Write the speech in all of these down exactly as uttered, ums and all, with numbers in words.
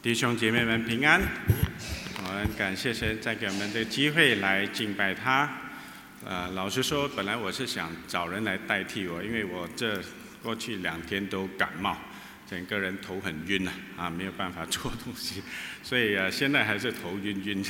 弟兄姐妹们平安，我们感谢神再给我们的机会来敬拜他。呃，老实说，本来我是想找人来代替我，因为我这过去两天都感冒，整个人头很晕啊，啊，没有办法做东西，所以呃，现在还是头晕晕，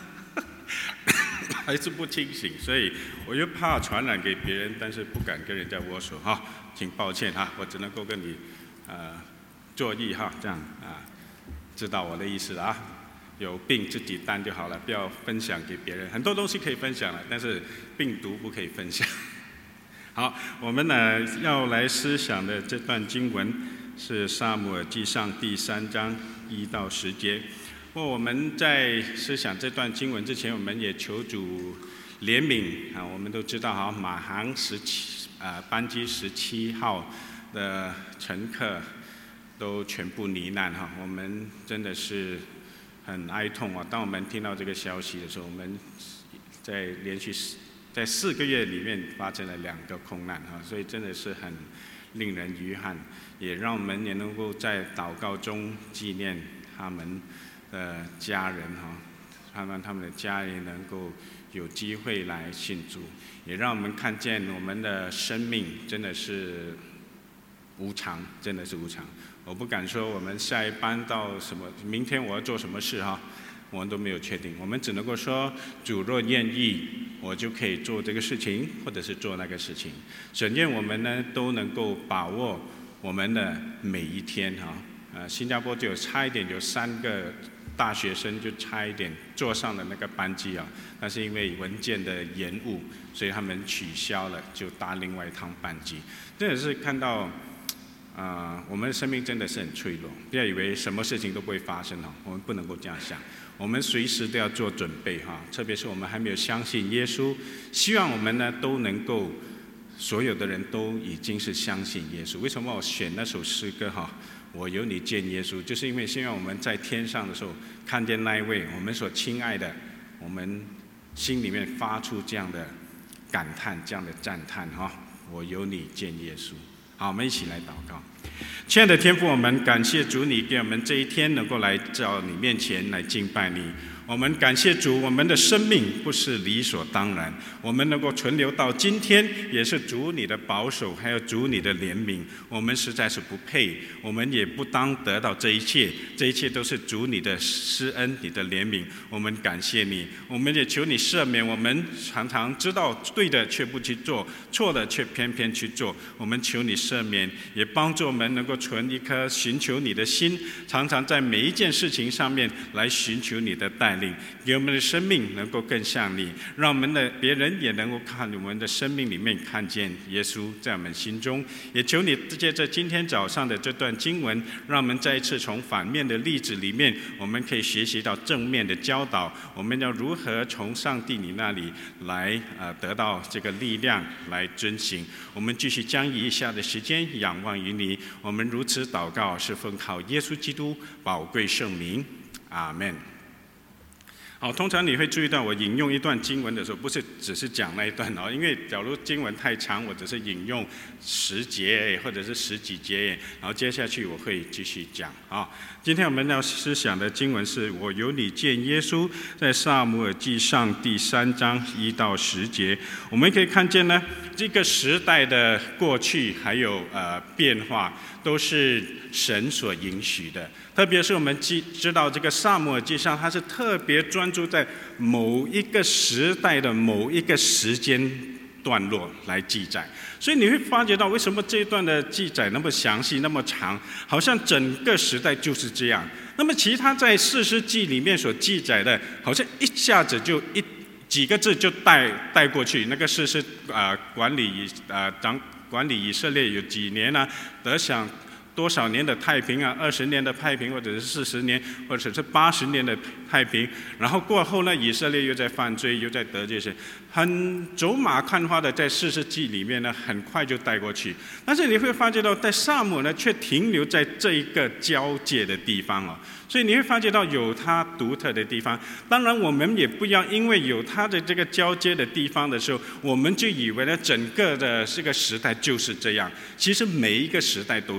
还是不清醒，所以我又怕传染给别人，但是不敢跟人家握手哈，请抱歉哈，我只能够跟你呃作揖哈，这样啊。知道我的意思了啊，有病自己担就好了，不要分享给别人。很多东西可以分享了，但是病毒不可以分享。好，我们呢要来思想的这段经文是撒母耳记上第三章一到十节。不过我们在思想这段经文之前，我们也求主怜悯啊。我们都知道哈，马航十七啊班机十七号的乘客都全部罹难哈，我们真的是很哀痛啊！当我们听到这个消息的时候，我们在连续在四个月里面发生了两个空难哈，所以真的是很令人遗憾，也让我们也能够在祷告中纪念他们的家人哈，他们他们的家人能够有机会来信主，也让我们看见我们的生命真的是无常，真的是无常。我不敢说我们下一班到什么，明天我要做什么事哈，我们都没有确定。我们只能够说，主若愿意，我就可以做这个事情，或者是做那个事情。神愿我们呢都能够把握我们的每一天哈。呃，新加坡就有差一点有三个大学生就差一点坐上了那个班机啊，但是因为文件的延误，所以他们取消了，就搭另外一趟班机。这也是看到。啊、呃，我们的生命真的是很脆弱，不要以为什么事情都不会发生哈，我们不能够这样想，我们随时都要做准备哈，特别是我们还没有相信耶稣，希望我们呢都能够，所有的人都已经是相信耶稣。为什么我选那首诗歌哈？我有你见耶稣，就是因为希望我们在天上的时候看见那一位我们所亲爱的，我们心里面发出这样的感叹，这样的赞叹哈，我有你见耶稣。好，我们一起来祷告。亲爱的天父，我们感谢主，你给我们这一天能够来到你面前来敬拜你。我们感谢主，我们的生命不是理所当然，我们能够存留到今天，也是主你的保守，还有主你的怜悯。我们实在是不配，我们也不当得到这一切，这一切都是主你的施恩，你的怜悯。我们感谢你，我们也求你赦免我们常常知道对的却不去做，错的却偏偏去做。我们求你赦免，也帮助我们能够存一颗寻求你的心，常常在每一件事情上面来寻求你的带领，给我们的生命能够更像你，让我们的别人也能够看我们的生命里面看见耶稣在我们心中。也求你借着今天早上的这段经文，让我们再一次从反面的例子里面，我们可以学习到正面的教导，我们要如何从上帝你那里来呃得到这个力量来遵行。我们继续将以下的时间仰望于你，我们如此祷告是奉靠耶稣基督宝贵圣名，阿们。好，通常你会注意到我引用一段经文的时候，不是只是讲那一段哦，因为假如经文太长，我只是引用十节或者是十几节，然后接下去我会继续讲啊。今天我们要思想的经文是我有你见耶稣，在撒母耳记上第三章一到十节，我们可以看见呢，这个时代的过去还有呃变化，都是神所允许的。特别是我们知道这个撒母耳记上，它是特别专注在某一个时代的某一个时间段落来记载，所以你会发觉到为什么这一段的记载那么详细、那么长，好像整个时代就是这样。那么其他在士师记里面所记载的，好像一下子就一几个字就带带过去。那个士师啊管理啊掌管理以色列有几年呢、啊？得享多少年的太平啊？二十年的太平，或者是四十年，或者是八十年的太平。然后过后呢，以色列又在犯罪，又在得罪神，很走马看花的在士师记里面呢，很快就带过去。但是你会发觉到，在撒母呢，却停留在这一个交界的地方哦。所以你会发觉到有它独特的地方。当然，我们也不要因为有它的这个交接的地方的时候，我们就以为呢，整个的这个时代就是这样。其实每一个时代都是这样。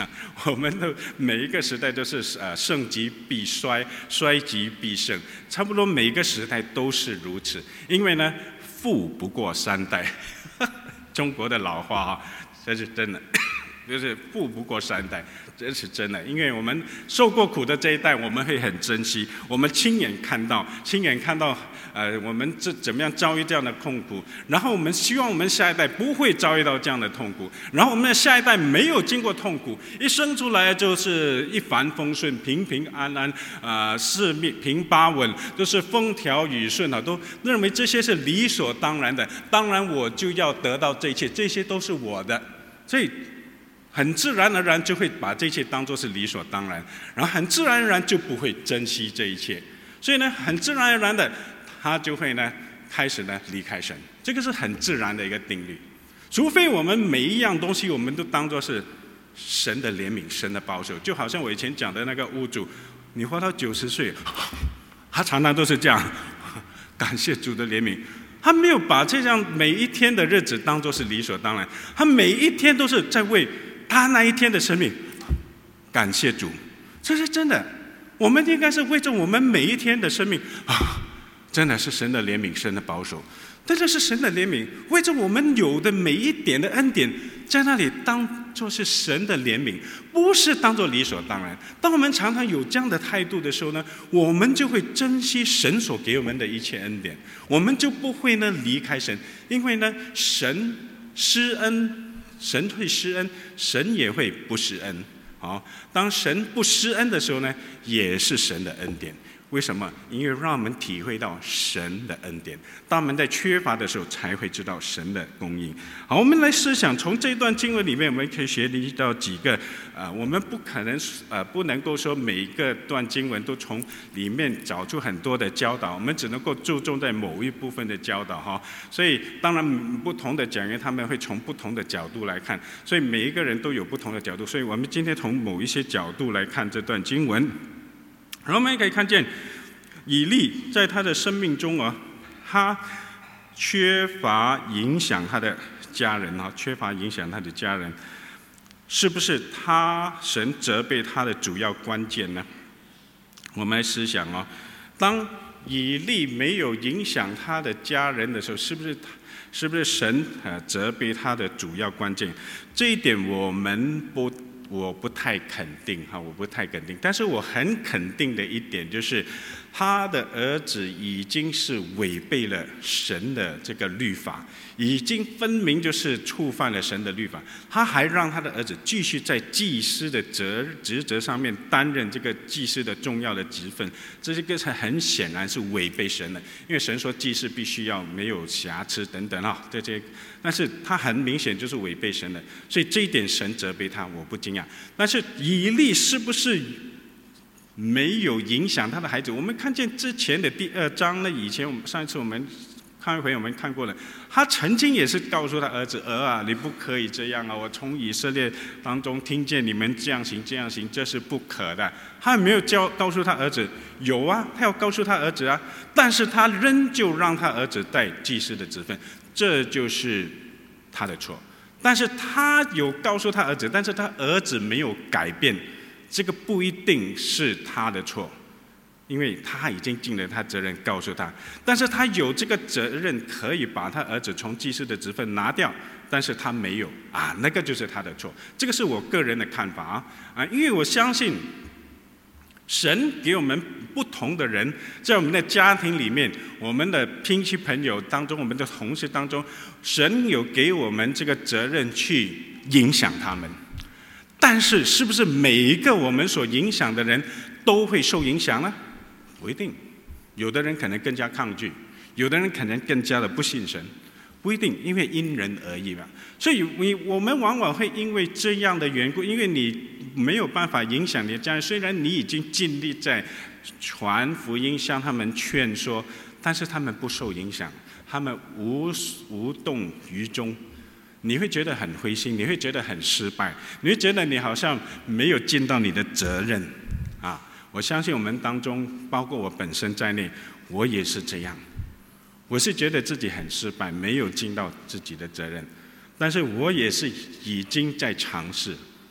讲，我们的每一个时代都是呃盛极必衰，衰极必盛，差不多每一个时代都是如此。因为呢，富不过三代，中国的老话哈，这是真的。就是富不过三代，这是真的。因为我们受过苦的这一代，我们会很珍惜，我们亲眼看到，亲眼看到，呃，我们这怎么样遭遇这样的痛苦，然后我们希望我们下一代不会遭遇到这样的痛苦，然后我们的下一代没有经过痛苦，一生出来就是一帆风顺、平平安安，啊，四面平八稳，都是风调雨顺啊，都认为这些是理所当然的。当然，我就要得到这一切，这些都是我的，所以。很自然而然就会把这一切当作是理所当然，然后很自然而然就不会珍惜这一切，所以呢，很自然而然的，他就会呢开始呢离开神，这个是很自然的一个定律。除非我们每一样东西我们都当作是神的怜悯、神的保守，就好像我以前讲的那个屋主，你活到九十岁，他常常都是这样，感谢主的怜悯。他没有把这样每一天的日子当作是理所当然，他每一天都是在为他那一天的生命感谢主，这是真的。我们应该是为着我们每一天的生命啊，真的是神的怜悯、神的保守。但这是神的怜悯，为着我们有的每一点的恩典，在那里当作是神的怜悯，不是当作理所当然。当我们常常有这样的态度的时候呢，我们就会珍惜神所给我们的一切恩典，我们就不会呢离开神，因为呢，神施恩，神会施恩，神也会不施恩。好，当神不施恩的时候呢，也是神的恩典。为什么？因为让我们体会到神的恩典。当我们在缺乏的时候，才会知道神的供应。好，我们来思想，从这段经文里面，我们可以学习到几个。呃，我们不可能呃不能够说每一个段经文都从里面找出很多的教导，我们只能够注重在某一部分的教导哈。所以，当然不同的讲员他们会从不同的角度来看，所以每一个人都有不同的角度。所以我们今天从某一些角度来看这段经文。然后我们也可以看见，以利在他的生命中啊，他缺乏影响他的家人啊，缺乏影响他的家人，是不是他神责备他的主要关键呢？我们来思想哦，当以利没有影响他的家人的时候，是不是是不是神呃责备他的主要关键？这一点我们不。我不太肯定哈，我不太肯定，但是我很肯定的一点就是，他的儿子已经是违背了神的这个律法，已经分明就是触犯了神的律法。他还让他的儿子继续在祭司的责职责上面担任这个祭司的重要的职分，这个是很显然是违背神的，因为神说祭司必须要没有瑕疵等等啊，这些，但是他很明显就是违背神的，所以这一点神责备他，我不惊讶。但是以利是不是没有影响他的孩子？我们看见之前的第二章呢，以前我们上一次我们看一回我们看过了，他曾经也是告诉他儿子：“儿啊，你不可以这样啊！我从以色列当中听见你们这样行这样行，这是不可的。”他没有教告诉他儿子，有啊，他要告诉他儿子啊，但是他仍旧让他儿子带祭司的职分，这就是他的错。但是他有告诉他儿子，但是他儿子没有改变，这个不一定是他的错，因为他已经尽了他责任告诉他，但是他有这个责任可以把他儿子从祭司的职分拿掉，但是他没有啊，那个就是他的错。这个是我个人的看法啊啊，因为我相信神给我们不同的人，在我们的家庭里面，我们的亲戚朋友当中，我们的同事当中，神有给我们这个责任去影响他们。但是，是不是每一个我们所影响的人都会受影响呢？不一定，有的人可能更加抗拒，有的人可能更加的不信神，不一定，因为因人而异嘛。所以，你我们往往会因为这样的缘故，因为你没有办法影响你的家人，虽然你已经尽力在传福音，向他们劝说，但是他们不受影响，他们无无动于衷。你会觉得很灰心，你会觉得很失败，你会觉得你好像没有尽到你的责任啊！我相信我们当中，包括我本身在内，我也是这样。我是觉得自己很失败，没有尽到自己的责任，但是我也是已经在尝试，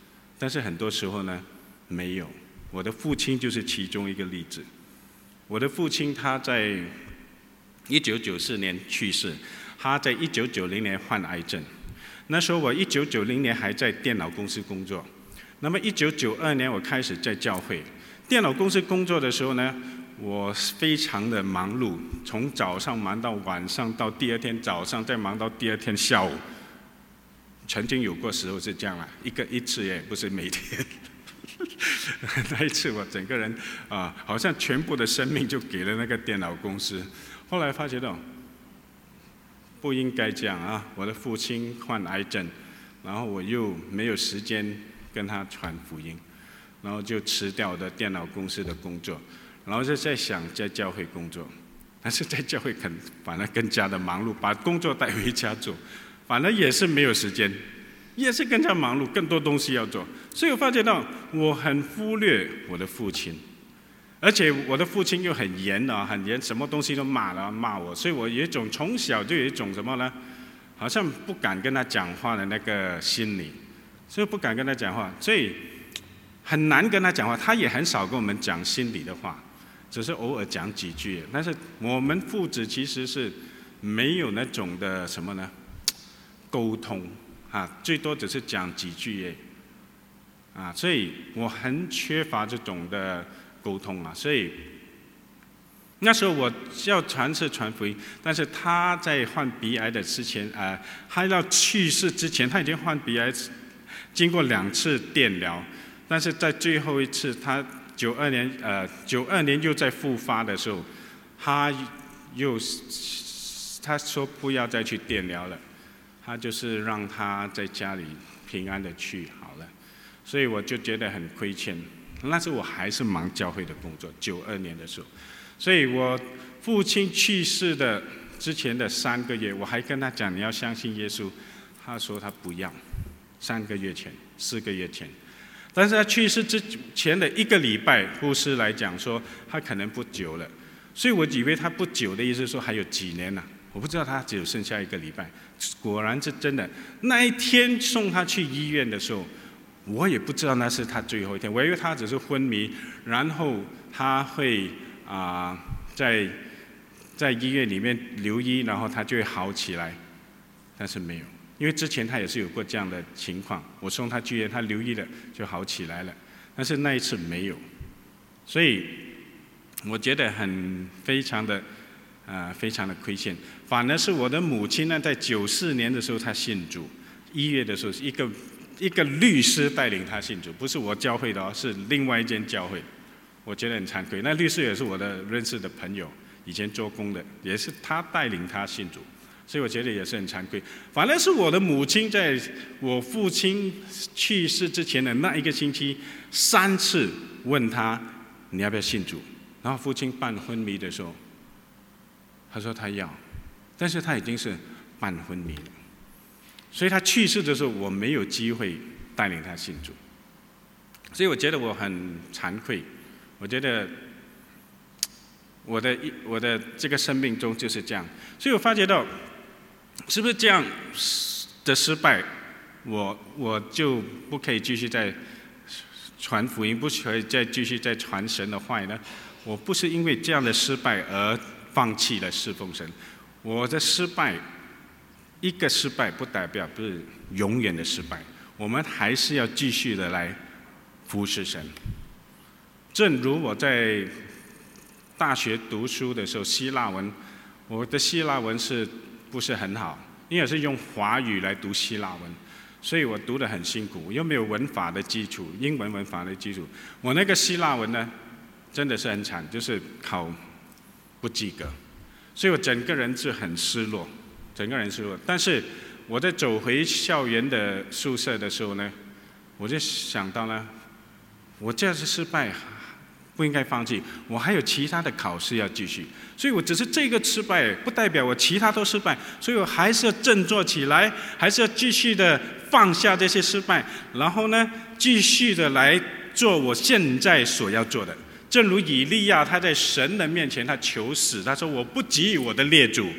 但是很多时候呢，没有。我的父亲就是其中一个例子。我的父亲他在一九九四年去世，他在一九九零年患癌症。那时候我一九九零年还在电脑公司工作，那么一九九二年我开始在教会。电脑公司工作的时候呢，我非常的忙碌，从早上忙到晚上，到第二天早上，再忙到第二天下午。曾经有过时候是这样啊，一个一次也不是每天。那一次我整个人啊，好像全部的生命就给了那个电脑公司。后来发觉到不应该这样啊！我的父亲患癌症，然后我又没有时间跟他传福音，然后就辞掉我的电脑公司的工作，然后就在想在教会工作，但是在教会肯反而更加的忙碌，把工作带回家做，反而也是没有时间。也是更加忙碌，更多东西要做，所以我发觉到我很忽略我的父亲，而且我的父亲又很严啊，很严，什么东西都骂了骂我，所以我有一种从小就有一种什么呢，好像不敢跟他讲话的那个心理，所以不敢跟他讲话，所以很难跟他讲话，他也很少跟我们讲心里的话，只是偶尔讲几句。但是我们父子其实是没有那种的什么呢，沟通。啊，最多只是讲几句耶，啊，所以我很缺乏这种的沟通啊，所以那时候我要传是传福音，但是他在患鼻癌的之前，啊、呃，他要去世之前，他已经患鼻癌，经过两次电疗，但是在最后一次，他九二年，呃，九二年又在复发的时候，他又他说不要再去电疗了。他就是让他在家里平安的去好了，所以我就觉得很亏欠。那时候我还是忙教会的工作，九二年的时候，所以我父亲去世的之前的三个月，我还跟他讲你要相信耶稣，他说他不要。三个月前，四个月前，但是他去世之前的一个礼拜，护士来讲说他可能不久了，所以我以为他不久的意思说还有几年呢、啊。我不知道他只有剩下一个礼拜，果然是真的。那一天送他去医院的时候，我也不知道那是他最后一天，我以为他只是昏迷，然后他会啊、呃、在在医院里面留医，然后他就会好起来，但是没有，因为之前他也是有过这样的情况，我送他去医院，他留医了就好起来了，但是那一次没有，所以我觉得很非常的。呃，非常的亏欠，反而是我的母亲呢，在九四年的时候，她信主，一月的时候，一个一个律师带领她信主，不是我教会的哦，是另外一间教会，我觉得很惭愧。那律师也是我的认识的朋友，以前做工的，也是他带领他信主，所以我觉得也是很惭愧。反而是我的母亲，在我父亲去世之前的那一个星期，三次问他你要不要信主，然后父亲半昏迷的时候。他说他要，但是他已经是半昏迷了，所以他去世的时候，我没有机会带领他信主，所以我觉得我很惭愧，我觉得我的我的这个生命中就是这样，所以我发觉到，是不是这样的失败，我我就不可以继续再传福音，不可以再继续再传神的话呢？我不是因为这样的失败而放弃了侍奉神，我的失败，一个失败不代表不是永远的失败，我们还是要继续的来服侍神。正如我在大学读书的时候，希腊文，我的希腊文是不是很好？因为是用华语来读希腊文，所以我读得很辛苦，又没有文法的基础，英文文法的基础，我那个希腊文呢，真的是很惨，就是考不及格，所以我整个人是很失落，整个人失落。但是我在走回校园的宿舍的时候呢，我就想到呢，我这次失败不应该放弃，我还有其他的考试要继续，所以我只是这个失败，不代表我其他都失败，所以我还是要振作起来，还是要继续的放下这些失败，然后呢，继续的来做我现在所要做的。正如以利亚，他在神的面前，他求死，他说：“我不及于我的列祖，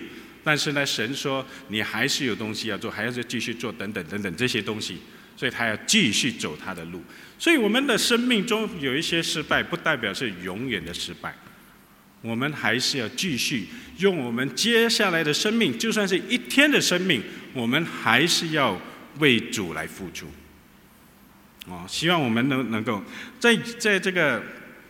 但是呢，神说你还是有东西要做，还要再继续做等等等等这些东西，所以他要继续走他的路。所以我们的生命中有一些失败，不代表是永远的失败，我们还是要继续用我们接下来的生命，就算是一天的生命，我们还是要为主来付出。哦，希望我们能能够在在这个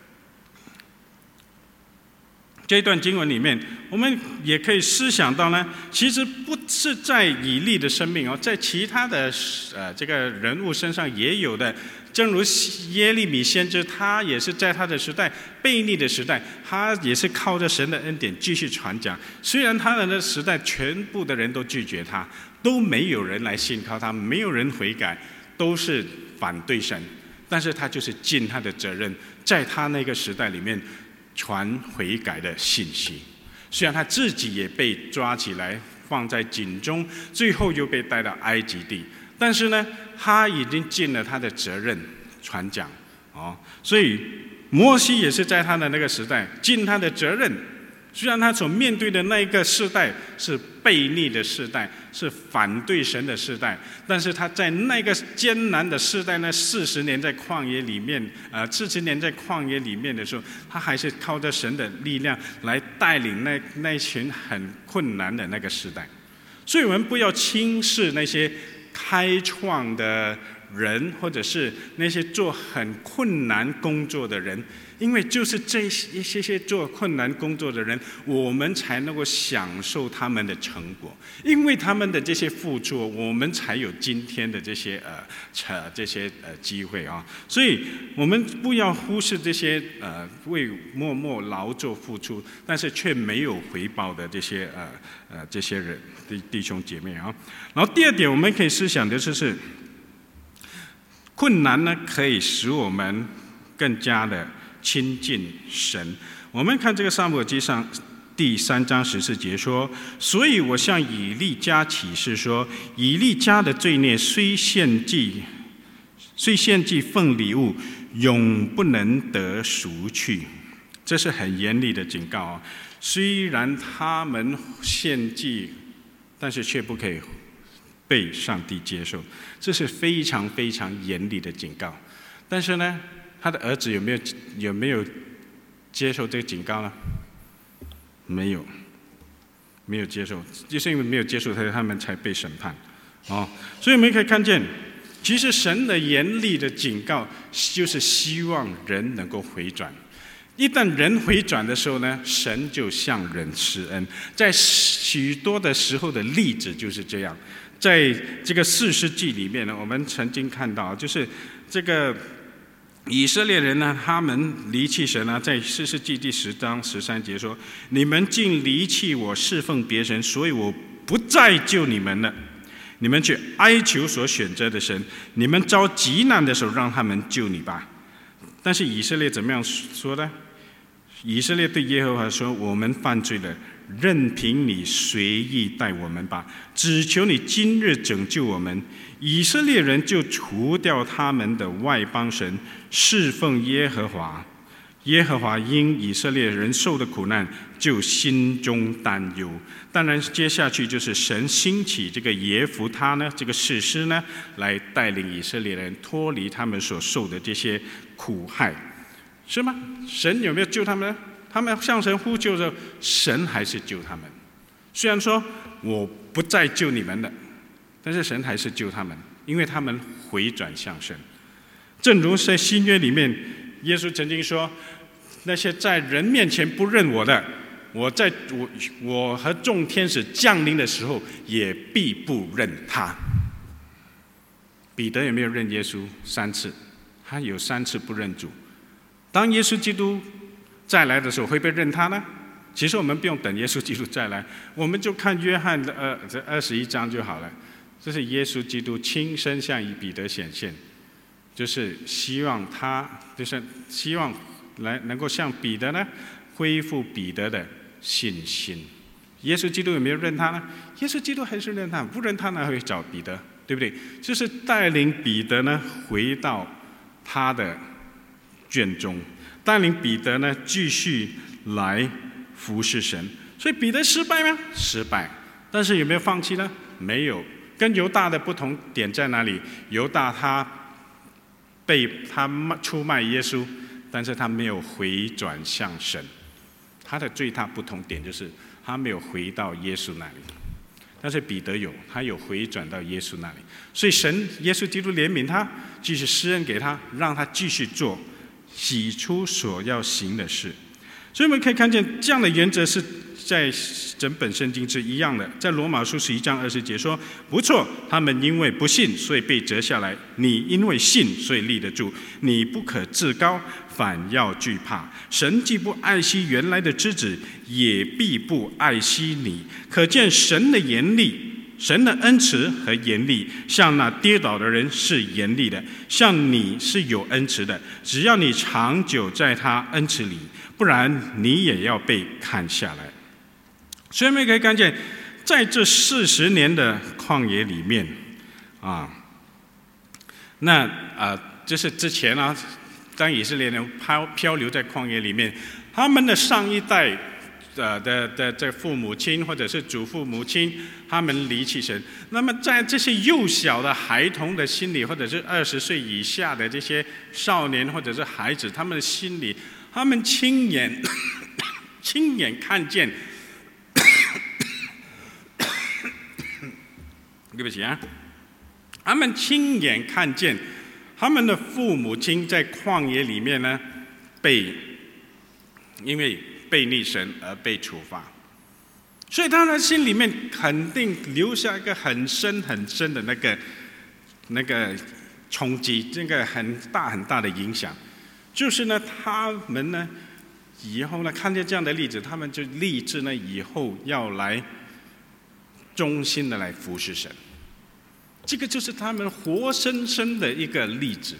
这一段经文里面，我们也可以思想到呢，其实不是在以利的生命哦，在其他的呃这个人物身上也有的。正如耶利米先知，他也是在他的时代悖逆的时代，他也是靠着神的恩典继续传讲。虽然他的时代全部的人都拒绝他，都没有人来信靠他，没有人悔改，都是反对神，但是他就是尽他的责任，在他那个时代里面传悔改的信息。虽然他自己也被抓起来放在井中，最后又被带到埃及地，但是呢，他已经尽了他的责任传讲哦。所以摩西也是在他的那个时代尽他的责任。虽然他所面对的那一个世代是悖逆的世代，是反对神的世代，但是他在那个艰难的世代呢，四十年在旷野里面，呃，四十年在旷野里面的时候，他还是靠着神的力量来带领那那群很困难的那个世代。所以我们不要轻视那些开创的人，或者是那些做很困难工作的人，因为就是这一些些做困难工作的人，我们才能够享受他们的成果。因为他们的这些付出，我们才有今天的这些呃呃这些呃机会啊。所以我们不要忽视这些呃为默默劳作付出，但是却没有回报的这些呃呃这些人弟弟兄姐妹啊。然后第二点，我们可以思想的就是。困难呢，可以使我们更加的亲近神。我们看这个撒母耳记上第三章十四节说：“所以我向以利家起誓说，以利家的罪孽虽献祭，虽献祭奉礼物，永不能得赎去。”这是很严厉的警告啊！虽然他们献祭，但是却不可以被上帝接受，这是非常非常严厉的警告。但是呢，他的儿子有没有有没有接受这个警告呢？没有，没有接受，就是因为没有接受他，他们才被审判。哦，所以我们可以看见，其实神的严厉的警告，就是希望人能够回转。一旦人回转的时候呢，神就向人施恩。在许多的时候的例子就是这样。在这个士师记里面呢，我们曾经看到，就是这个以色列人呢，他们离弃神呢，在士师记第十章十三节说：“你们竟离弃我，侍奉别神，所以我不再救你们了。你们去哀求所选择的神，你们遭极难的时候，让他们救你吧。”但是以色列怎么样说呢？以色列对耶和华说：“我们犯罪了，任凭你随意待我们吧，只求你今日拯救我们。”以色列人就除掉他们的外邦神，侍奉耶和华。耶和华因以色列人受的苦难，就心中担忧。当然，接下去就是神兴起这个耶弗他呢，这个士师呢，来带领以色列人脱离他们所受的这些苦害，是吗？神有没有救他们呢？他们向神呼救的时候，神还是救他们。虽然说我不再救你们了，但是神还是救他们，因为他们回转向神。正如在新约里面，耶稣曾经说：“那些在人面前不认我的，我在我我和众天使降临的时候，也必不认他。”彼得有没有认耶稣？三次，他有三次不认主。当耶稣基督再来的时候，会不会认他呢？其实我们不用等耶稣基督再来，我们就看约翰的二这二十一章就好了。这是耶稣基督亲身向以彼得显现，就是希望他，就是希望来能够向彼得呢恢复彼得的信心。耶稣基督有没有认他呢？耶稣基督还是认他，不认他哪会找彼得，对不对？就是带领彼得呢回到他的卷中，带领彼得呢继续来服侍神。所以彼得失败吗？失败。 但是有没有放弃呢？没有。跟犹大的不同点在哪里？犹大他被他出卖耶稣，但是他没有回转向神。他的最大不同点就是他没有回到耶稣那里。但是彼得有，他有回转到耶稣那里，所以神耶稣基督怜悯他，继续施恩给他，让他继续做起初所要行的事。所以我们可以看见这样的原则是在整本圣经是一样的。在罗马书十一章二十节说：不错，他们因为不信，所以被折下来；你因为信，所以立得住。你不可自高，反要惧怕。神既不爱惜原来的枝子，也必不爱惜你。可见神的严厉。神的恩慈和严厉，向那跌倒的人是严厉的，向你是有恩慈的。只要你长久在他恩慈里，不然你也要被砍下来。所以我们可以看见，在这四十年的旷野里面，啊，那啊，就是之前啊，当以色列人漂漂流在旷野里面，他们的上一代。呃的的这父母亲或者是祖父母亲，他们离弃神。那么在这些幼小的孩童的心里，或者是二十岁以下的这些少年或者是孩子，他们的心里，他们亲眼亲眼看见，对不起啊，他们亲眼看见他们的父母亲在旷野里面呢，被因为。背逆神而被处罚，所以他的心里面肯定留下一个很深很深的那个那个冲击，这个很大很大的影响。就是呢，他们呢以后呢看见这样的例子，他们就立志呢以后要来忠心的来服侍神。这个就是他们活生生的一个例子，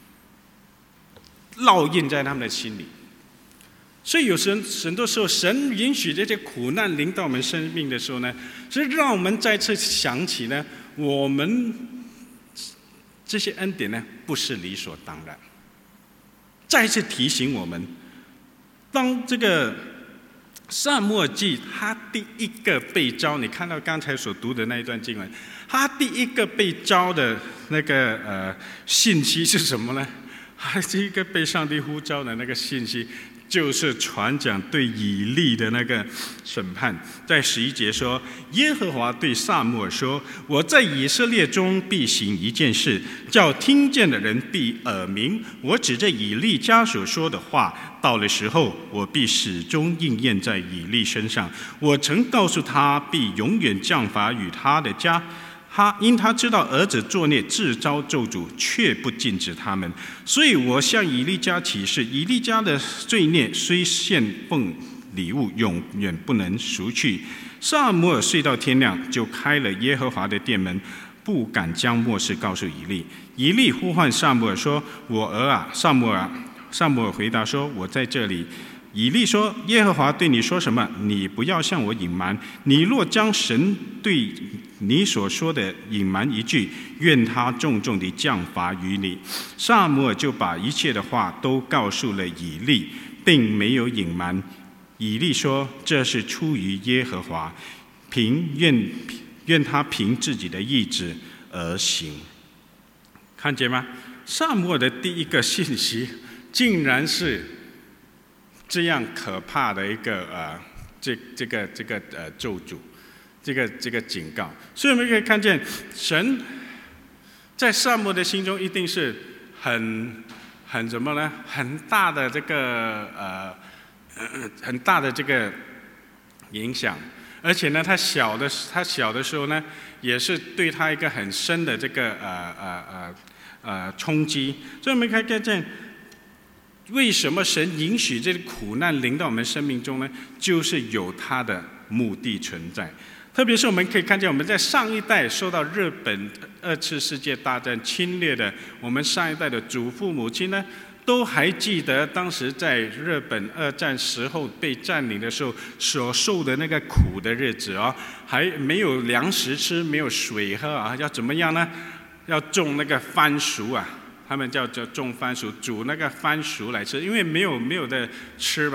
烙印在他们的心里。所以有时很多时候，神允许这些苦难临到我们生命的时候呢，是让我们再次想起呢，我们这些恩典呢，不是理所当然。再次提醒我们，当这个撒母耳记他第一个被召，你看到刚才所读的那一段经文，他第一个被召的那个呃信息是什么呢？还是一个被上帝呼召的那个信息。就是传讲对以利的那个审判，在十一节说，耶和华对撒母耳说：我在以色列中必行一件事，叫听见的人必耳鸣。我指着以利家所说的话，到了时候，我必始终应验在以利身上。我曾告诉他，必永远降罚与他的家。他因他知道儿子作孽，自招咒诅，却不禁止他们，所以我向以利家起誓，以利家的罪孽虽献奉礼物，永远不能赎去。撒母耳睡到天亮，就开了耶和华的殿门，不敢将末事告诉以利。以利呼唤撒母耳说：我儿啊，撒母耳。撒母耳回答说：我在这里。以利说：耶和华对你说什么？你不要向我隐瞒。你若将神对你所说的隐瞒一句，愿他重重地降罚于你。撒母耳就把一切的话都告诉了以利，并没有隐瞒。以利说：这是出于耶和华，凭愿愿他凭自己的意志而行。看见吗？撒母耳的第一个信息，竟然是这样可怕的一个呃，这这个这个呃咒诅，这个这个警告。所以我们可以看见，神在撒母耳的心中一定是很很什么呢？很大的这个呃很大的这个影响。而且呢，他小的他小的时候呢，也是对他一个很深的这个呃呃呃呃冲击。所以我们可以看见，为什么神允许这个苦难临到我们生命中呢？就是有他的目的存在。特别是我们可以看见，我们在上一代受到日本二次世界大战侵略的，我们上一代的祖父母亲呢，都还记得当时在日本二战时候被占领的时候所受的那个苦的日子啊，还没有粮食吃，没有水喝啊，要怎么样呢？要种那个番薯啊。他们叫叫种番薯，煮那个番薯来吃，因为没有没有的吃吧。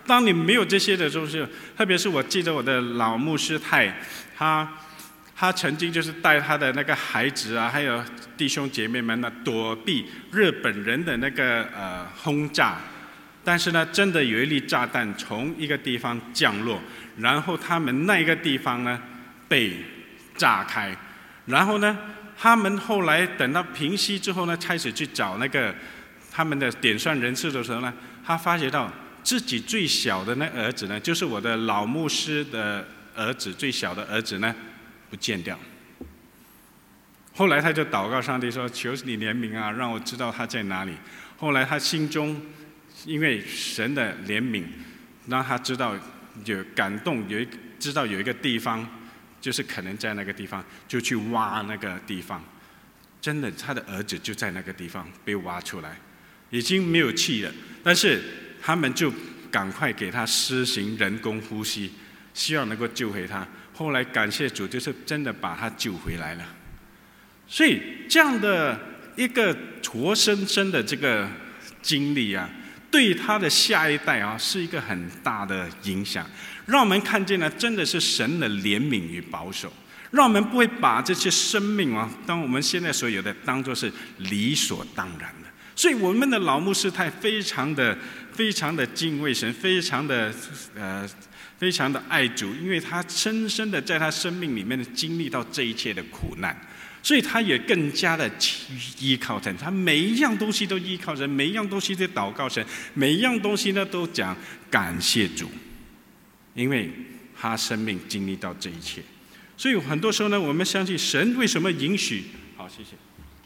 当你没有这些的时候，特别是我记得我的老牧师太，他他曾经就是带他的那个孩子啊，还有弟兄姐妹们呢，躲避日本人的那个呃轰炸。但是呢，真的有一粒炸弹从一个地方降落，然后他们那一个地方呢被炸开，然后呢，他们后来等到平息之后呢，开始去找那个他们的点算人数的时候呢，他发觉到自己最小的那儿子呢，就是我的老牧师的儿子，最小的儿子呢不见掉。后来他就祷告上帝说：“求你怜悯啊，让我知道他在哪里。”后来他心中因为神的怜悯，让他知道有感动，有一知道有一个地方，就是可能在那个地方，就去挖那个地方。真的，他的儿子就在那个地方被挖出来，已经没有气了。但是他们就赶快给他施行人工呼吸，希望能够救回他。后来感谢主，就是真的把他救回来了。所以这样的一个活生生的这个经历啊，对他的下一代啊是一个很大的影响，让我们看见了真的是神的怜悯与保守，让我们不会把这些生命啊，当我们现在所有的当作是理所当然的。所以我们的老牧师太非常的、非常的敬畏神，非常的呃、非常的爱主，因为他深深的在他生命里面经历到这一切的苦难。所以他也更加的依靠神，他每一样东西都依靠神，每一样东西都祷告神，每一样东西呢都讲感谢主，因为他生命经历到这一切。所以很多时候呢，我们相信神为什么允许？好，谢谢，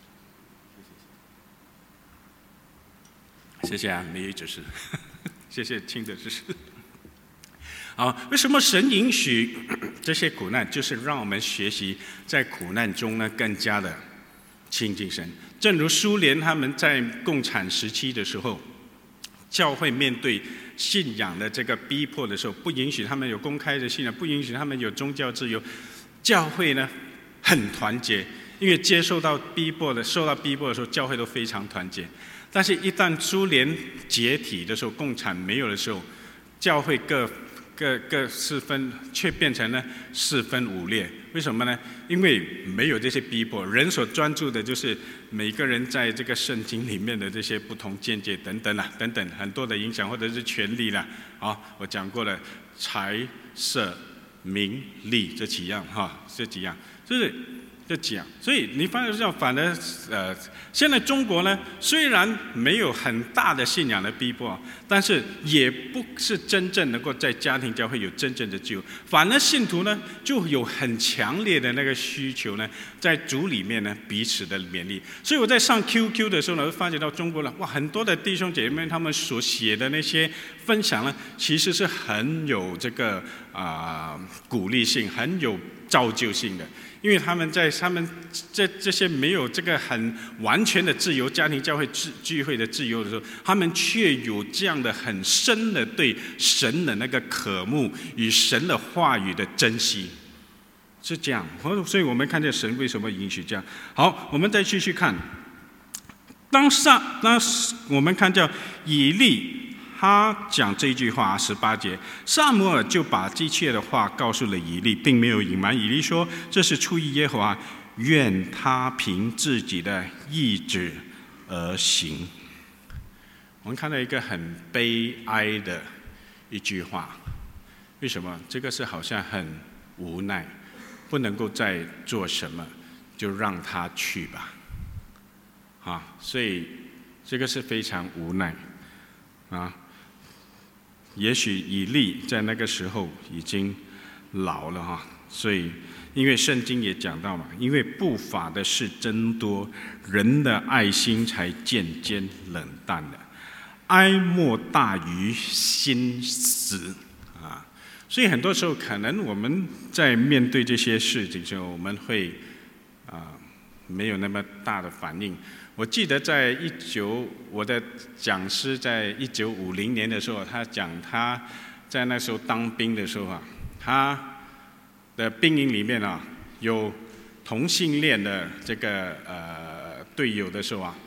谢谢啊，没有指示，谢谢亲的指示。好，为什么神允许这些苦难？就是让我们学习在苦难中呢，更加的亲近神。正如苏联他们在共产时期的时候，教会面对信仰的这个逼迫的时候，不允许他们有公开的信仰，不允许他们有宗教自由。教会呢很团结，因为接受到逼迫的、受到逼迫的时候，教会都非常团结。但是，一旦苏联解体的时候，共产没有的时候，教会各各各四分，却变成了四分五裂。为什么呢？因为没有这些逼迫，人所专注的就是每个人在这个圣经里面的这些不同见解等等啦、啊，等等很多的影响，或者是权力啦。好，我讲过了，财色名利这几样哈，这几样就是这几样。所以你发现这样，反而呃，现在中国呢，虽然没有很大的信仰的逼迫，但是也不是真正能够在家庭教会有真正的自由。反而信徒呢，就有很强烈的那个需求呢，在主里面呢彼此的勉励。所以我在上 Q Q 的时候呢，会发觉到中国了，哇，很多的弟兄姐妹他们所写的那些分享呢，其实是很有这个啊、呃、鼓励性，很有造就性的。因为他们在他们这这些没有这个很完全的自由，家庭教会聚聚会的自由的时候，他们却有这样的很深的对神的那个渴慕与神的话语的珍惜，是这样。所以我们看见神为什么允许这样。好，我们再继续看，当上当我们看叫以利。他讲这句话，十八节，撒母耳就把这一切的话告诉了以利，并没有隐瞒。以利说：“这是出于耶和华，愿他凭自己的意志而行。”我们看到一个很悲哀的一句话，为什么？这个是好像很无奈，不能够再做什么，就让他去吧。啊，所以这个是非常无奈啊。也许以利在那个时候已经老了哈，所以因为圣经也讲到嘛，因为不法的事增多，人的爱心才渐渐冷淡的，哀莫大于心死啊。所以很多时候可能我们在面对这些事情的时候，我们会啊没有那么大的反应。我记得在一九，我的讲师在一九五零年的时候，他讲他在那时候当兵的时候啊，他的兵营里面啊有同性恋的这个呃队友的时候啊，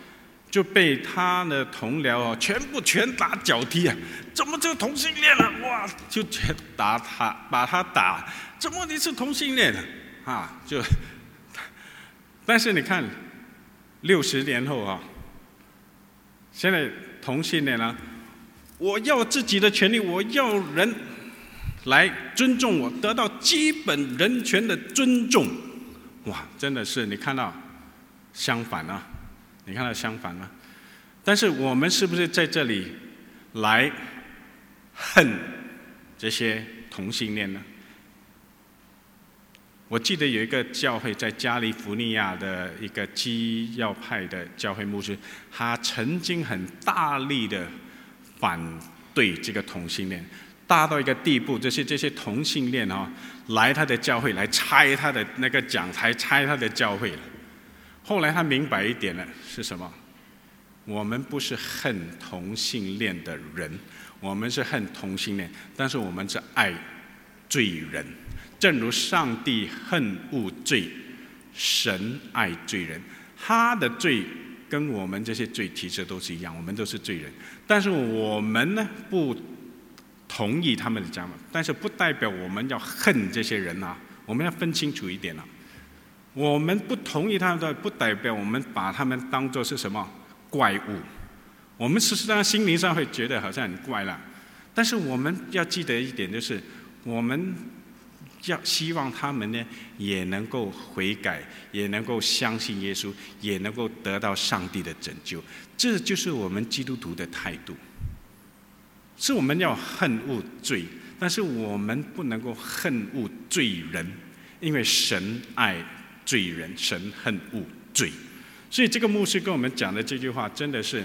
就被他的同僚啊全部拳打脚踢啊！怎么就同性恋了？哇，就全打他，把他打，怎么你是同性恋啊？就，但是你看，六十年后啊，现在同性恋啊，我要自己的权利，我要人来尊重我，得到基本人权的尊重。哇，真的是你看到相反啊，你看到相反啊。但是我们是不是在这里来恨这些同性恋呢？我记得有一个教会在加利福尼亚的一个基要派的教会牧师，他曾经很大力的反对这个同性恋，大到一个地步，这些这些同性恋啊，来他的教会来拆他的那个讲台，拆他的教会了。后来他明白一点了，是什么？我们不是恨同性恋的人，我们是恨同性恋，但是我们是爱罪人。正如上帝恨恶罪，神爱罪人。他的罪跟我们这些罪其实都是一样，我们都是罪人。但是我们呢，不同意他们的讲法，但是不代表我们要恨这些人啊，我们要分清楚一点啊。我们不同意他们的，不代表我们把他们当作是什么怪物。我们实际上心灵上会觉得好像很怪啦，但是我们要记得一点，就是我们要希望他们呢也能够悔改，也能够相信耶稣，也能够得到上帝的拯救。这就是我们基督徒的态度。是我们要恨恶罪，但是我们不能够恨恶罪人，因为神爱罪人，神恨恶罪。所以这个牧师跟我们讲的这句话真的是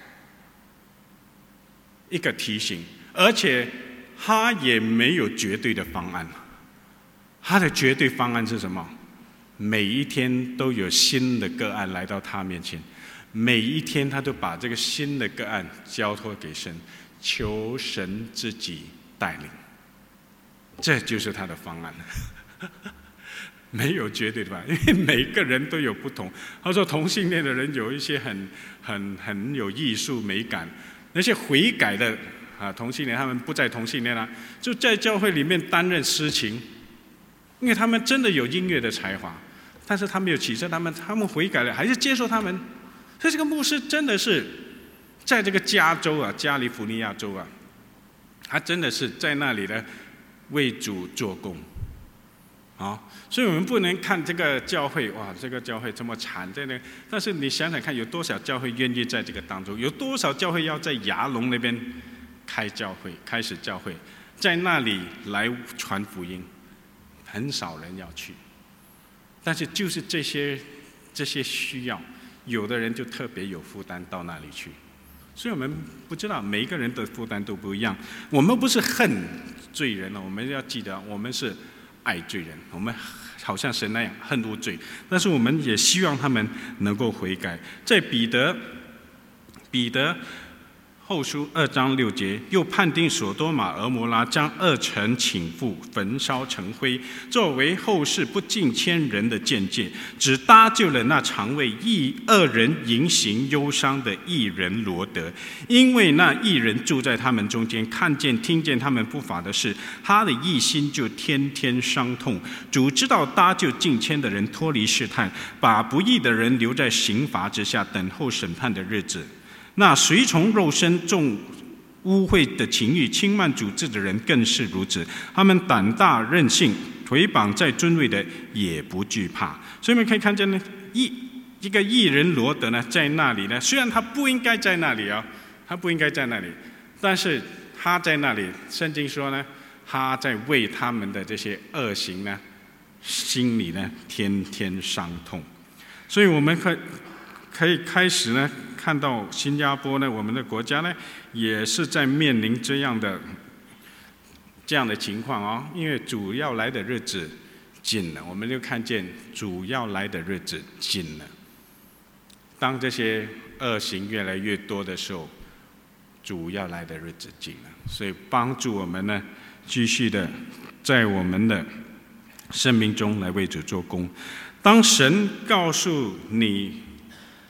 一个提醒，而且他也没有绝对的方案。他的绝对方案是什么？每一天都有新的个案来到他面前，每一天他都把这个新的个案交托给神，求神自己带领。这就是他的方案。没有绝对的吧，因为每个人都有不同。他说同性恋的人有一些很很很有艺术美感，那些悔改的啊同性恋，他们不在同性恋啦、啊，就在教会里面担任诗情，因为他们真的有音乐的才华，但是他们有启示，他们他们悔改了，还是接受他们。所以这个牧师真的是在这个加州啊，加利福尼亚州啊，他真的是在那里呢为主做工。啊，所以我们不能看这个教会，哇，这个教会这么惨，在那，但是你想想看，有多少教会愿意在这个当中？有多少教会要在牙龙那边开教会，开始教会，在那里来传福音？很少人要去。但是就是这些这些需要，有的人就特别有负担到那里去。所以我们不知道每一个人的负担都不一样。我们不是恨罪人了，我们要记得，我们是爱罪人，我们好像神那样恨恶罪，但是我们也希望他们能够悔改。在彼得彼得后书二章六节，又判定所多玛、俄摩拉，将二城倾覆，焚烧成灰，作为后世不敬虔人的鉴戒，只搭救了那常为义恶人淫行忧伤的义人罗德。因为那义人住在他们中间，看见听见他们不法的事，他的义心就天天伤痛。主知道搭救敬虔的人脱离试探，把不义的人留在刑罚之下，等候审判的日子。那随从肉身重污秽的情欲轻慢主治的人更是如此，他们胆大任性，腿绑在尊位的也不惧怕。所以我们可以看见呢，一一个义人罗德呢，在那里呢，虽然他不应该在那里啊，他不应该在那里，但是他在那里，圣经说呢，他在为他们的这些恶行呢，心里呢天天伤痛。所以我们可以可以开始呢，看到新加坡呢，我们的国家呢，也是在面临这样的这样的情况哦。因为主要来的日子近了，我们就看见主要来的日子近了。当这些恶行越来越多的时候，主要来的日子近了。所以帮助我们呢，继续的在我们的生命中来为主做工。当神告诉你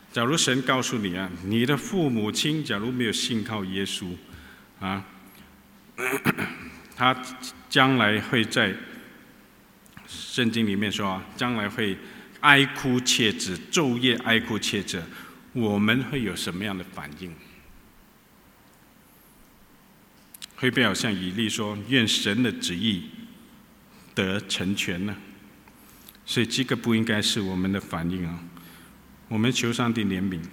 假如神告诉你啊，你的父母亲假如没有信靠耶稣啊，他将来会在圣经里面说啊，将来会哀哭切齿，昼夜哀哭切齿，我们会有什么样的反应？会不会好像以利说：“愿神的旨意得成全呢？”所以这个不应该是我们的反应啊！我们求上帝怜悯。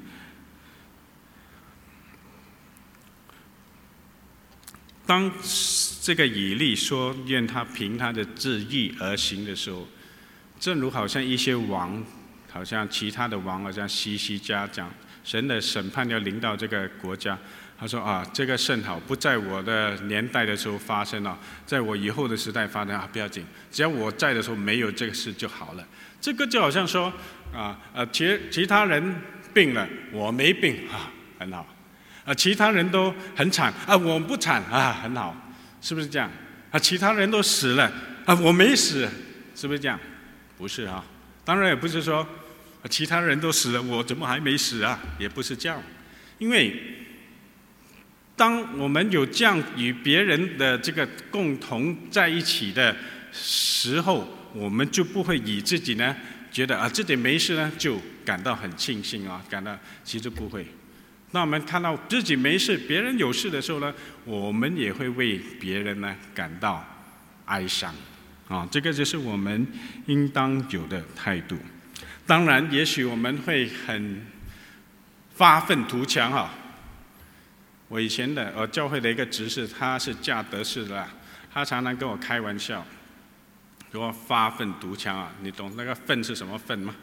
当这个以利说愿他凭他的旨意而行的时候，正如好像一些王，好像其他的王，好像西西家讲，神的审判要临到这个国家。他说啊，这个甚好，不在我的年代的时候发生了，在我以后的时代发生啊，不要紧，只要我在的时候没有这个事就好了。这个就好像说啊呃，其其他人病了，我没病啊，很好。啊，其他人都很惨啊，我不惨啊，很好，是不是这样？啊，其他人都死了啊，我没死，是不是这样？不是啊，当然也不是说、啊、其他人都死了，我怎么还没死啊？也不是这样，因为当我们有这样与别人的这个共同在一起的时候，我们就不会以自己呢觉得啊自己没事呢就感到很庆幸啊，感到其实不会。那我们看到自己没事，别人有事的时候呢，我们也会为别人呢感到哀伤啊，这个就是我们应当有的态度。当然，也许我们会很发愤图强哈。我以前的呃教会的一个执事，他是驾德士的啦，他常常跟我开玩笑，说发愤图强啊，你懂那个愤是什么愤吗？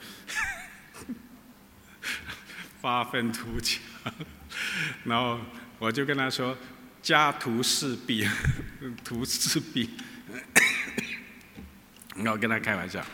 发愤图强，然后我就跟他说，家徒四壁，徒四壁，然后跟他开玩笑。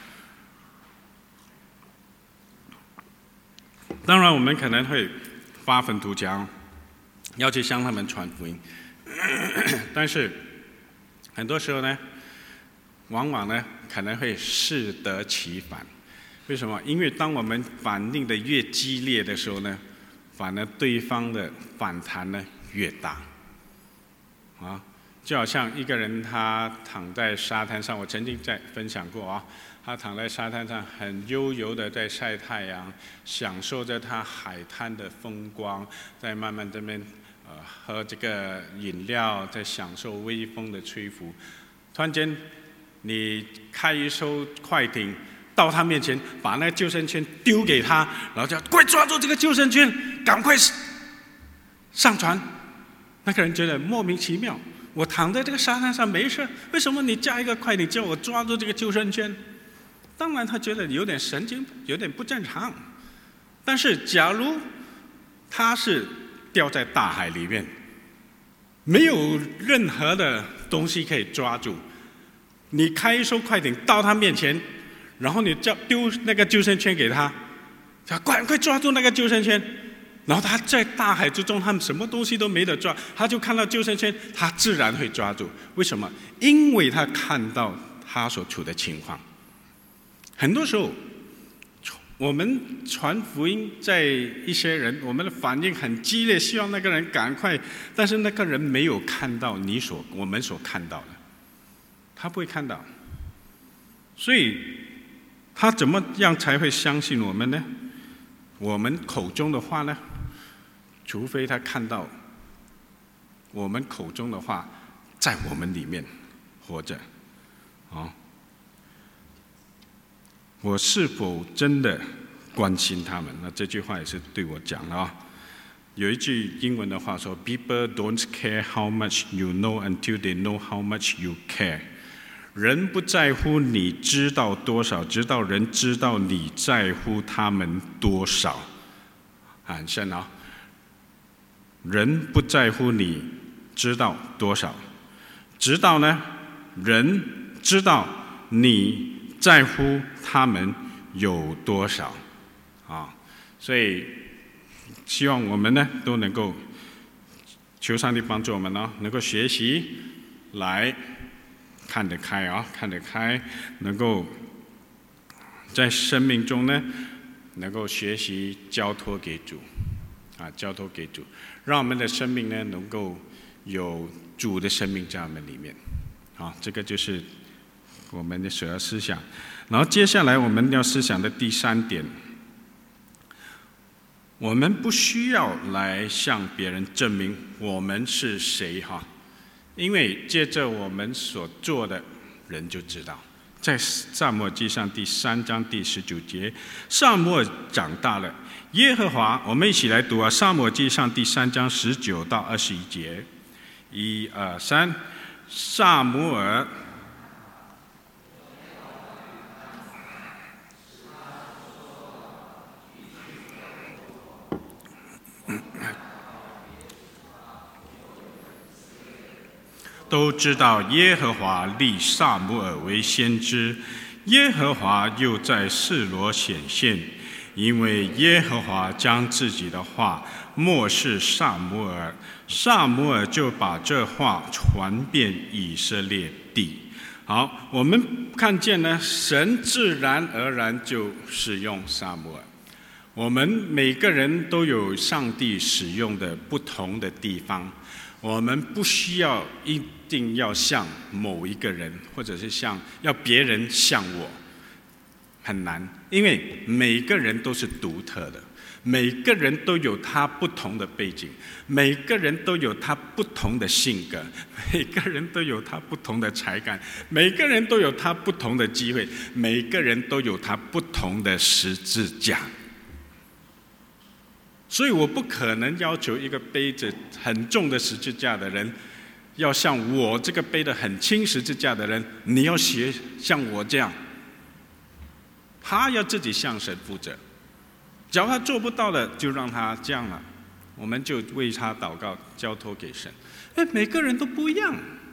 当然，我们可能会发愤图强，要去向他们传福音，但是很多时候呢，往往呢可能会适得其反。为什么？因为当我们反应的越激烈的时候呢，反而对方的反弹呢越大。啊，就好像一个人他躺在沙滩上，我曾经在分享过啊，他躺在沙滩上很悠游的在晒太阳，享受着他海滩的风光，在慢慢这边呃喝这个饮料，在享受微风的吹拂。突然间，你开一艘快艇到他面前，把那个救生圈丢给他，然后叫快抓住这个救生圈，赶快上船。那个人觉得莫名其妙，我躺在这个沙滩上没事，为什么你加一个快艇叫我抓住这个救生圈？当然他觉得有点神经，有点不正常。但是假如他是掉在大海里面，没有任何的东西可以抓住，你开一艘快艇到他面前，然后你叫丢那个救生圈给他，他快快抓住那个救生圈，然后他在大海之中，他们什么东西都没得抓，他就看到救生圈，他自然会抓住。为什么？因为他看到他所处的情况。很多时候，我们传福音，在一些人，我们的反应很激烈，希望那个人赶快，但是那个人没有看到你所我们所看到的，他不会看到，所以他怎么样才会相信我们呢？我们口中的话呢？除非他看到我们口中的话在我们里面活着，哦，我是否真的关心他们？那这句话也是对我讲的啊。有一句英文的话说 ：“People don't care how much you know until they know how much you care。”人不在乎你知道多少，直到人知道你在乎他们多少。很深啊！人不在乎你知道多少，直到呢，人知道你在乎他们有多少啊！所以希望我们呢都能够求上帝帮助我们呢，能够学习来看得开啊，看得开，能够在生命中呢能够学习交托给主，啊，交托给主，让我们的生命呢能够有主的生命在我们里面。好，这个就是我们的所要思想。然后接下来我们要思想的第三点，我们不需要来向别人证明我们是谁哈，因为借着我们所做的，人就知道。在撒母耳记上第三章第十九节，撒母耳长大了，耶和华，我们一起来读啊，撒母耳记上第三章十九到二十一节，一二三，撒母耳。都知道耶和华立撒母耳为先知，耶和华又在示罗显现，因为耶和华将自己的话默示撒母耳，撒母耳就把这话传遍以色列地。好，我们看见呢，神自然而然就使用撒母耳。我们每个人都有上帝使用的不同的地方，我们不需要一定要像某一个人，或者是像要别人像我，很难，因为每个人都是独特的，每个人都有他不同的背景，每个人都有他不同的性格，每个人都有他不同的才干，每个人都有他不同的机会，每个人都有他不同的十字架。所以我不可能要求一个背着很重的十字架的人，要像我这个背得很轻十字架的人，你要学像我这样。他要自己向神负责，只要他做不到的，就让他这样了，我们就为他祷告，交托给神。哎，每个人都不一样，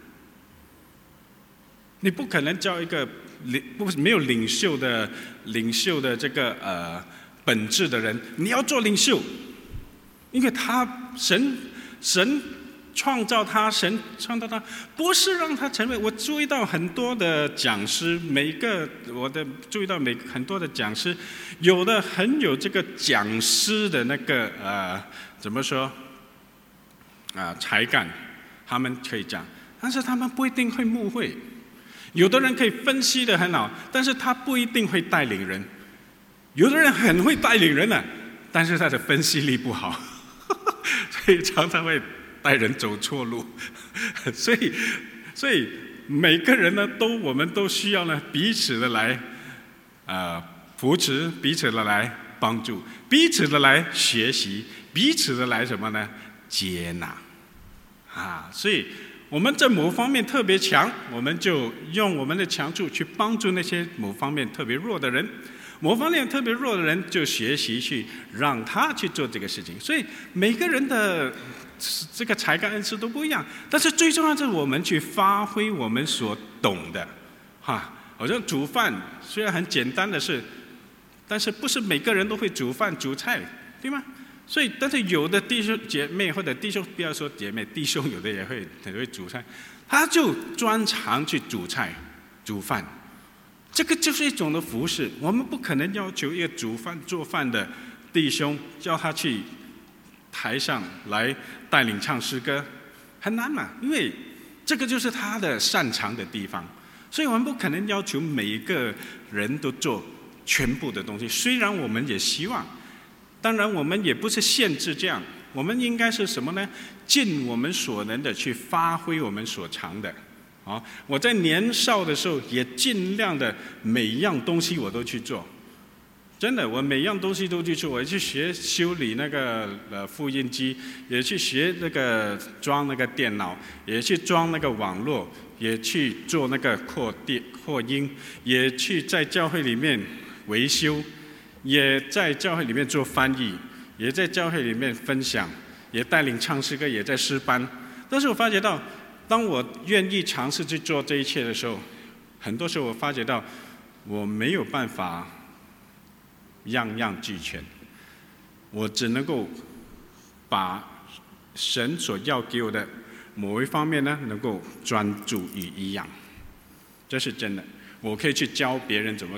你不可能叫一个领不没有领袖的领袖的这个呃本质的人，你要做领袖。因为他神神创造他，神创造他不是让他成为。我注意到很多的讲师，每个我的注意到每很多的讲师，有的很有这个讲师的那个呃怎么说啊、呃、才干，他们可以讲，但是他们不一定会牧会。有的人可以分析得很好，但是他不一定会带领人。有的人很会带领人呢、啊，但是他的分析力不好。所以常常会带人走错路，所以，所以每个人呢，都我们都需要呢彼此的来，呃扶持，彼此的来帮助，彼此的来学习，彼此的来什么呢？接纳，啊，所以我们在某方面特别强，我们就用我们的强处去帮助那些某方面特别弱的人。某方面特别弱的人，就学习去让他去做这个事情。所以每个人的这个才干恩赐都不一样，但是最重要的是我们去发挥我们所懂的，哈。好像煮饭虽然很简单的事，但是不是每个人都会煮饭煮菜，对吗？所以，但是有的弟兄姐妹或者弟兄，不要说姐妹，弟兄有的也会也会煮菜，他就专长去煮菜、煮饭。这个就是一种的服事，我们不可能要求一个煮饭做饭的弟兄叫他去台上来带领唱诗歌，很难嘛，因为这个就是他的擅长的地方，所以我们不可能要求每一个人都做全部的东西。虽然我们也希望，当然我们也不是限制这样，我们应该是什么呢？尽我们所能的去发挥我们所长的。啊，我在年少的时候也尽量的每一样东西我都去做，真的，我每样东西都去做。我去学修理那个呃复印机，也去学那个装那个电脑，也去装那个网络，也去做那个扩电扩音，也去在教会里面维修，也在教会里面做翻译，也在教会里面分享，也带领唱诗歌，也在诗班。但是我发觉到，当我愿意尝试去做这一切的时候，很多时候我发觉到我没有办法样样俱全，我只能够把神所要给我的某一方面呢，能够专注于一样，这是真的。我可以去教别人怎么做，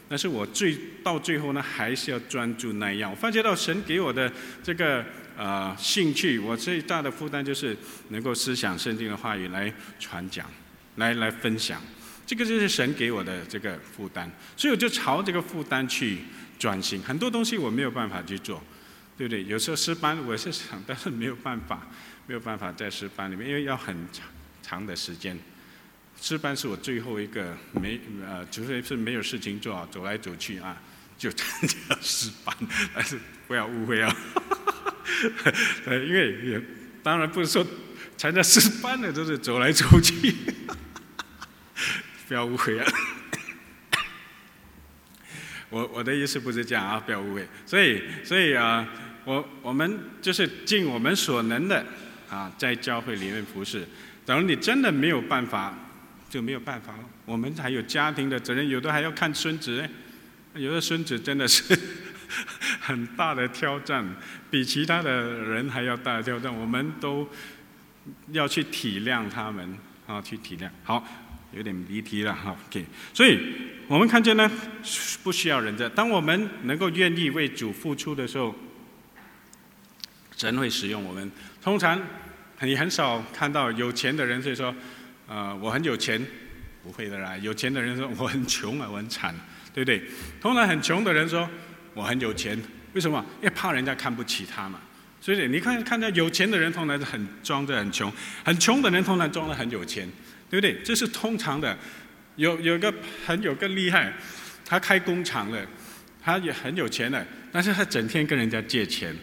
但是我最到最后呢，还是要专注那一样。我发觉到神给我的这个呃兴趣，我最大的负担就是能够思想圣经的话语来传讲，来来分享。这个就是神给我的这个负担，所以我就朝这个负担去转型。很多东西我没有办法去做，对不对？有时候诗班我是想，但是没有办法，没有办法在诗班里面，因为要很长长的时间。诗班是我最后一个没呃，除非是没有事情做，走来走去啊，就参加诗班。但是不要误会啊，呃，因为也当然不是说参加诗班的都是走来走去，不要误会啊。我我的意思不是这样啊，不要误会。所以所以啊，我我们就是尽我们所能的啊，在教会里面服侍。假如你真的没有办法，就没有办法了。我们还有家庭的责任，有的还要看孙子，有的孙子真的是很大的挑战，比其他的人还要大的挑战。我们都要去体谅他们啊，去体谅。好，有点离题了哈。OK， 所以我们看见呢，不需要人的。当我们能够愿意为主付出的时候，神会使用我们。通常你很少看到有钱的人就说，呃，我很有钱，不会的啦。有钱的人说我很穷啊，我很惨，对不对？通常很穷的人说我很有钱，为什么？因为怕人家看不起他嘛。所以你看看到有钱的人通常是很装着很穷，很穷的人通常装得很有钱，对不对？这是通常的。有有个很有个厉害，他开工厂的，他也很有钱的，但是他整天跟人家借钱。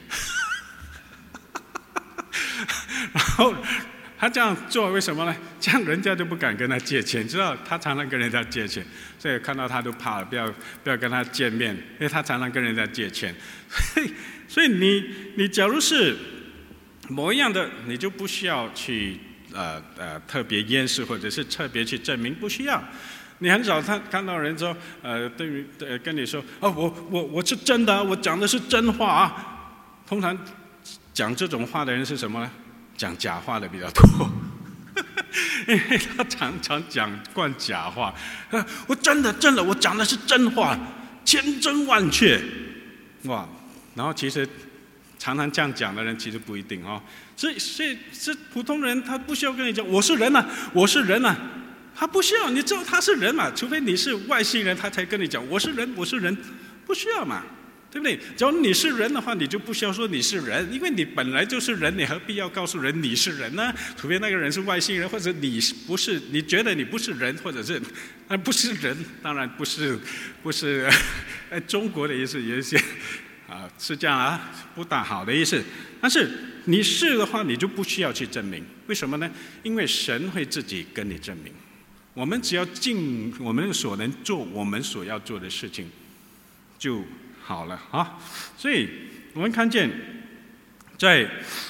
然后他这样做为什么呢？这样人家就不敢跟他借钱，知道他常常跟人家借钱，所以看到他都怕了，不要不要跟他见面，因为他常常跟人家借钱。所以，所以你你假如是某一样的，你就不需要去呃呃特别掩饰，或者是特别去证明，不需要。你很少看看到人说呃对于呃跟你说啊、哦、我我我是真的，我讲的是真话啊。通常讲这种话的人是什么呢？讲假话的比较多，因为他常常讲惯假话。我真的真的，我讲的是真话，千真万确，哇！然后其实常常这样讲的人其实不一定哦。所以所以是普通人，他不需要跟你讲我是人啊，我是人啊，他不需要，你知道他是人嘛？除非你是外星人，他才跟你讲我是人，我是人，不需要嘛。对不对？假如你是人的话，你就不需要说你是人，因为你本来就是人，你何必要告诉人你是人呢？除非那个人是外星人，或者你不是，你觉得你不是人，或者是呃不是人，当然不是，不是，呃中国的意思有一些啊是这样啊，不大好的意思。但是你是的话，你就不需要去证明，为什么呢？因为神会自己跟你证明。我们只要尽我们所能做我们所要做的事情，就好了啊，所以我们看见，在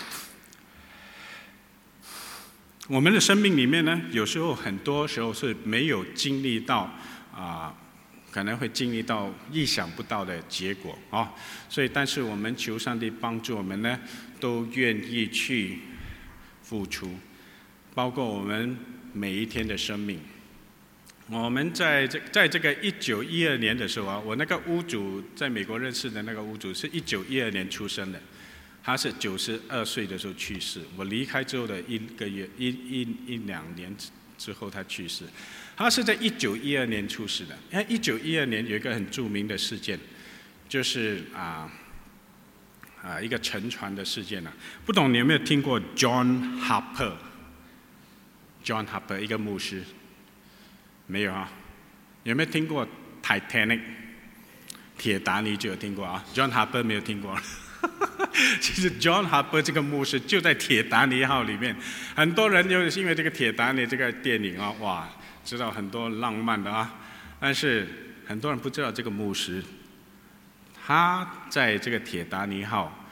我们的生命里面呢，有时候很多时候是没有经历到啊、呃，可能会经历到意想不到的结果啊。所以，但是我们求上帝帮助我们呢，都愿意去付出，包括我们每一天的生命。我们在这在这个一九一二年的时候啊，我那个屋主在美国认识的那个屋主是一九一二年出生的，他是九十二岁的时候去世。我离开之后的一个月一一一两年之后他去世。他是在一九一二年出世的。因为一九一二年有一个很著名的事件，就是啊啊一个沉船的事件啊。不懂你有没有听过 John Harper？John Harper 一个牧师。没有啊？有没有听过 Titanic？ 铁达尼就有听过啊 ，John Harper 没有听过。其实 John Harper 这个牧师就在铁达尼号里面，很多人就是因为这个铁达尼这个电影啊，哇，知道很多浪漫的啊，但是很多人不知道这个牧师，他在这个铁达尼号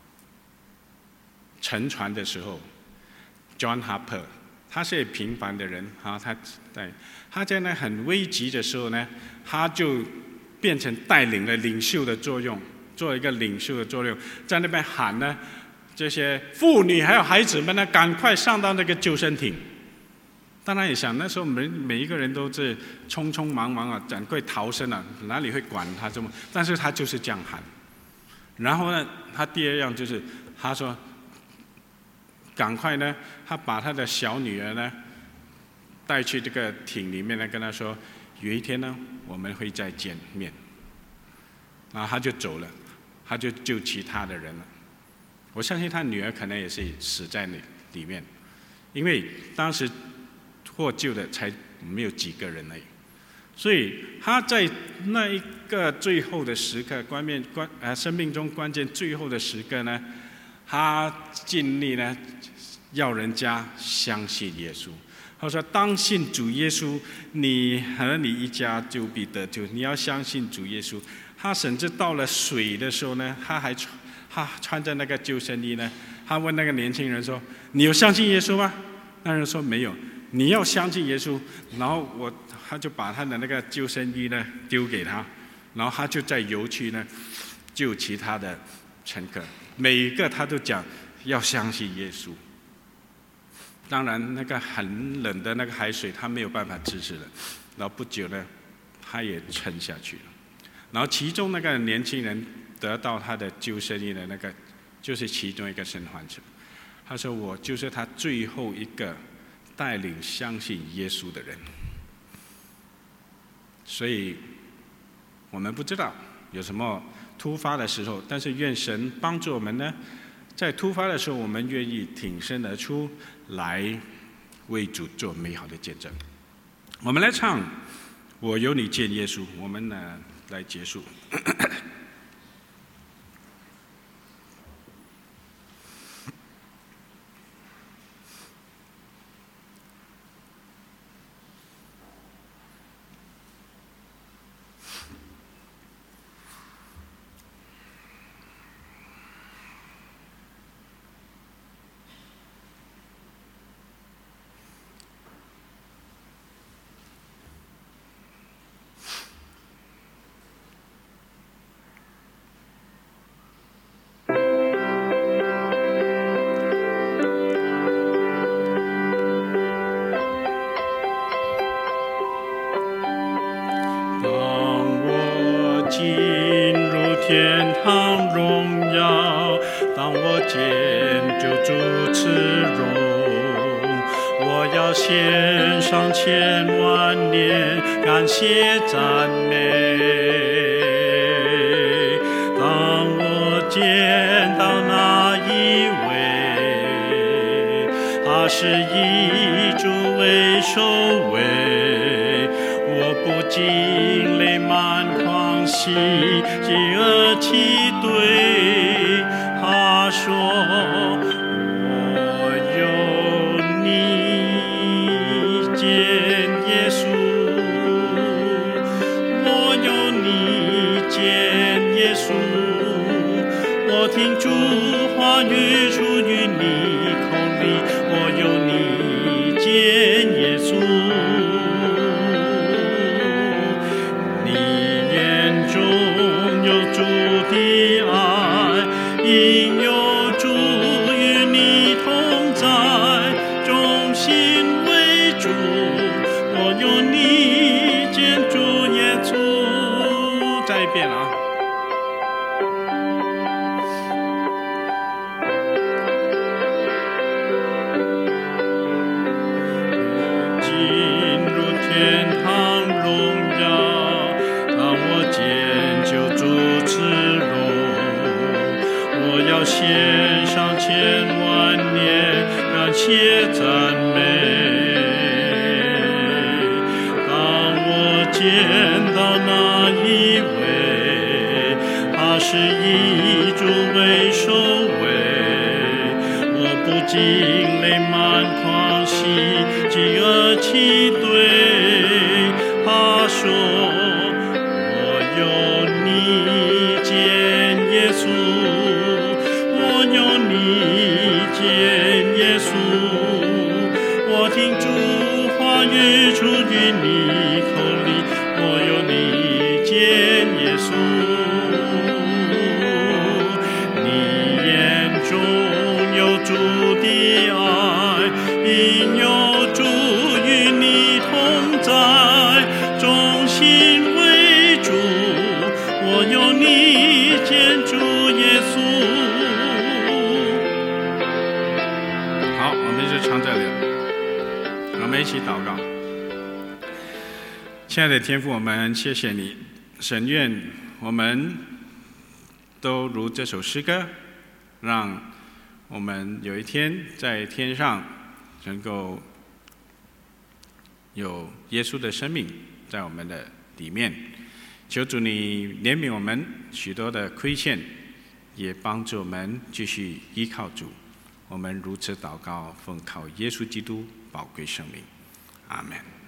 沉船的时候 ，John Harper。他是平凡的人啊，他在他在那很危急的时候呢，他就变成带领了领袖的作用，做一个领袖的作用，在那边喊呢，这些妇女还有孩子们呢，赶快上到那个救生艇。 当然也想那时候每每一个人都是匆匆忙忙啊，赶快逃生啊，哪里会管他这么？但是他就是这样喊。然后呢，他第二样就是他说，赶快呢，他把他的小女儿呢带去这个艇里面呢，跟他说，有一天呢我们会再见面。然后他就走了，他就救其他的人了。我相信他女儿可能也是死在那里面，因为当时获救的才没有几个人而已。所以他在那一个最后的时刻，关键关啊生命中关键最后的时刻呢，他尽力呢要人家相信耶稣。他说：“当信主耶稣，你和你一家就必得救。你要相信主耶稣。”他甚至到了水的时候呢，他还穿他穿着那个救生衣呢。他问那个年轻人说：“你有相信耶稣吗？”那人说：“没有。”你要相信耶稣。然后我他就把他的那个救生衣呢丢给他，然后他就在游去呢救其他的乘客。每一个他都讲要相信耶稣。当然，那个很冷的那个海水，他没有办法支持了。然后不久呢，他也沉下去了。然后其中那个年轻人得到他的救生衣的那个，就是其中一个生还者。他说：“我就是他最后一个带领相信耶稣的人。”所以，我们不知道有什么突发的时候，但是愿神帮助我们呢，在突发的时候，我们愿意挺身而出，来为主做美好的见证。我们来唱《我有你见耶稣》，我们呢来结束。 天堂荣耀，当我见救主慈容，我要献上千万年感谢赞美。当我见到那一位，他是以主为首位，我不禁泪满眶喜，饥饿齐对他说：我有你见耶稣，我有你见耶稣，我听主话语出于你口里，我有你见耶稣。因有主与你同在，忠心为主，我有你见主耶稣。再一遍啊！进入天堂荣耀，当我见救主慈容。我要献上千万年感谢赞美。当我见到那一位，他是以主为首位，我不禁泪满眶喜，饥饿齐对他说：我有你见耶稣。见耶稣，我听主话语出于你口里，我有你见耶稣。你眼中有主的爱，因有主与唱这里，我们一起祷告。亲爱的天父，我们谢谢你，神愿我们都如这首诗歌，让我们有一天在天上能够有耶稣的生命在我们的里面。求主你怜悯我们许多的亏欠，也帮助我们继续依靠主。我们如此祷告，奉靠耶稣基督宝贵圣名，阿们。